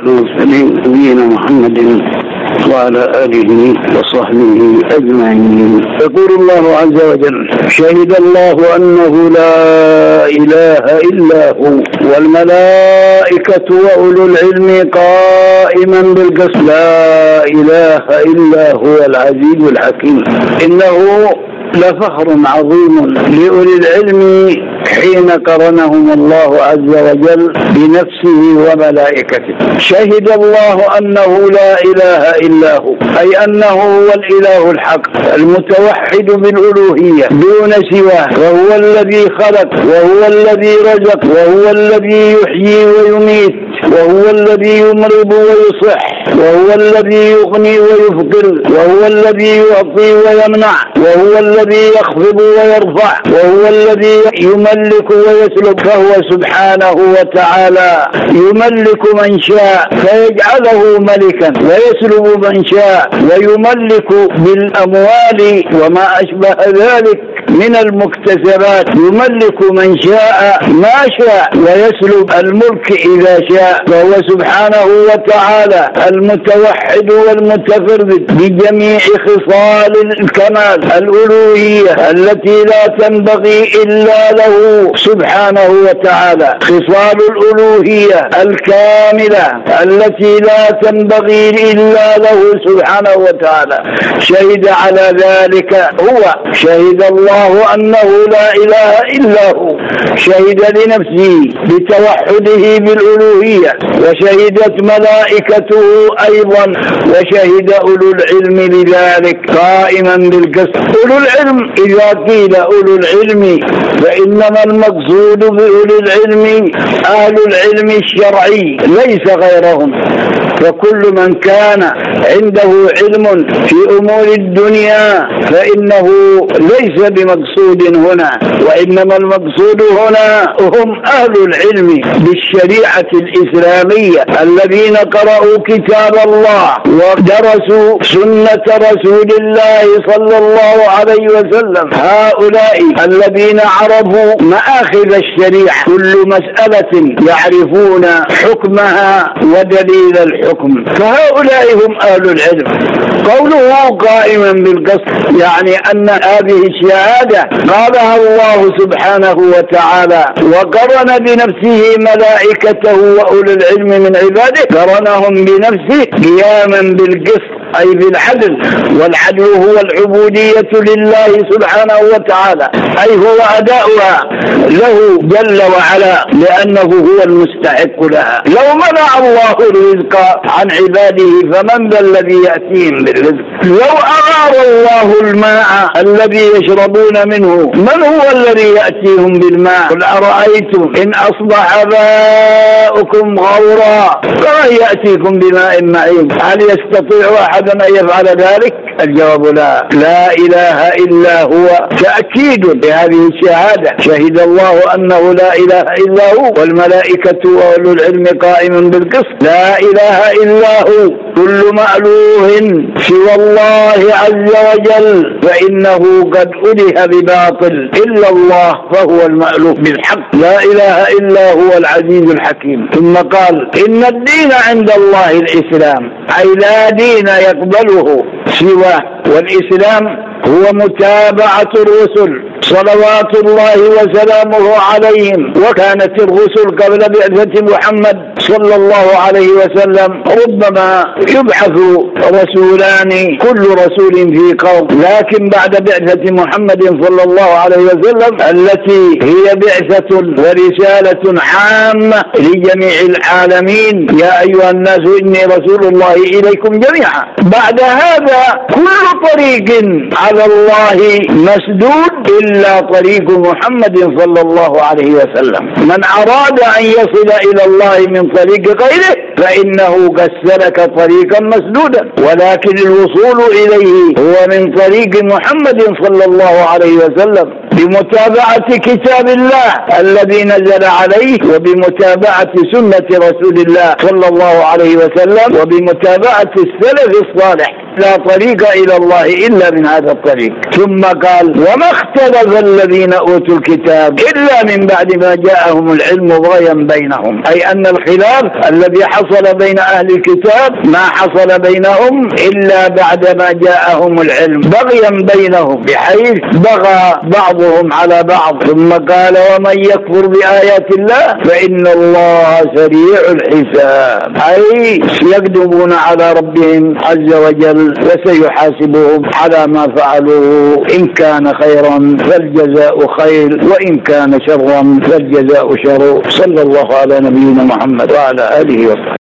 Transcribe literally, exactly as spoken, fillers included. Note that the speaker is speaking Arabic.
المرسلين نبينا محمد وعلى آله وصحبه أجمعين. يقول الله عز وجل: شهد الله أنه لا إله إلا هو والملائكة وأولو العلم قائما بالقسط لا إله إلا هو العزيز الحكيم. إنه لفخر عظيم لأولي العلم حين قرنهم الله عز وجل بنفسه وملائكته. شهد الله أنه لا إله إلا هو، أي أنه هو الإله الحق المتوحد بالألوهية دون سواه، وهو الذي خلق وهو الذي رزق وهو الذي يحيي ويميت وهو الذي يمرض ويصح وهو الذي يغني ويفقر وهو الذي يعطي ويمنع وهو الذي يخفض ويرفع وهو الذي يملك ويسلب. فهو سبحانه وتعالى يملك من شاء فيجعله ملكا ويسلب من شاء ويملك بالأموال وما أشبه ذلك من المكتسبات، يملك من شاء ما شاء ويسلب الملك إذا شاء. فهو سبحانه وتعالى المتوحد والمتفرد بجميع خصال الكمال الألوهية التي لا تنبغي إلا له سبحانه وتعالى، خصال الألوهية الكاملة التي لا تنبغي إلا له سبحانه وتعالى. شهد على ذلك هو، شهد الله أنه لا إله إلا هو، شهد لنفسه بتوحده بالألوهية، وشهدت ملائكته أيضا، وشهد أولو العلم لذلك قائما بالقسط. أولو العلم إذا قيل أولو العلم فإنما المقصود بأولو العلم أهل العلم الشرعي ليس غيرهم، فكل من كان عنده علم في أمور الدنيا فإنه ليس بمقصود هنا، وإنما المقصود هنا هم أهل العلم بالشريعة الإسلامية الذين قرأوا كتاب الله ودرسوا سنة رسول الله صلى الله عليه وسلم. هؤلاء الذين عرفوا مآخذ الشريعة، كل مسألة يعرفون حكمها ودليل الحكم، فهؤلاء هم أهل العلم. قوله قائما بالقسط يعني أن هذه الشهادة قالها الله سبحانه وتعالى وقرن بنفسه ملائكته وأولي العلم من عباده، قرنهم بنفسه قياما بالقسط أي بالعدل، والعدل هو العبودية لله سبحانه وتعالى، أي هو أداؤها له جل وعلا لأنه هو المستحق لها. لو منع الله الرزق عن عباده فمن ذا الذي يأتيهم بالرزق؟ لو أغار الله الماء الذي يشربون منه من هو الذي يأتيهم بالماء؟ قل أرأيتم إن أصبح ماؤكم غورا فمن يأتيكم بماء معين؟ هل يستطيع أحد أن يفعل ذلك؟ الجواب لا. لا إله إلا هو تأكيد لهذه الشهادة. شهد الله أنه لا إله إلا هو والملائكة وأولو العلم قائما بالقسط. لا إله إلا هو، كل مألوه سوى الله عز وجل فإنه قد أله بباطل، إلا الله فهو المألوه بالحق. لا إله إلا هو العزيز الحكيم. ثم قال: إن الدين عند الله الإسلام، أي لا دين يقبله سواه، والإسلام هو متابعة الرسل صلوات الله وسلامه عليهم. وكانت الرسل قبل بعثة محمد صلى الله عليه وسلم ربما يبعث رسولان كل رسول في قوم، لكن بعد بعثة محمد صلى الله عليه وسلم التي هي بعثة ورسالة عامة لجميع العالمين: يا أيها الناس إني رسول الله إليكم جميعا. بعد هذا كل طريق على الله مسدود إلا طريق محمد صلى الله عليه وسلم. من أراد أن يصل إلى الله من طريق غيره فإنه قد سلك طريقا مسدودا، ولكن الوصول إليه هو من طريق محمد صلى الله عليه وسلم بمتابعة كتاب الله الذي نزل عليه، وبمتابعة سنة رسول الله صلى الله عليه وسلم، وبمتابعة السلف الصالح. لا طريق إلى الله إلا من هذا الطريق. ثم قال وما اختلف الذين أوتوا الكتاب إلا من بعد ما جاءهم العلم بغيا بينهم، أي أن الخلاف الذي حصل بين أهل الكتاب ما حصل بينهم إلا بعد ما جاءهم العلم بغيا بينهم، بحيث بغى بعضهم على بعض. ثم قال ومن يكفر بآيات الله فإن الله سريع الحساب، أي يكذبون على ربهم عز وجل وسيحاسبهم على ما فعلوا، إن كان خيرا فالجزاء خير وإن كان شرا فالجزاء شر. صلى الله على نبينا محمد وعلى آله وصحبه.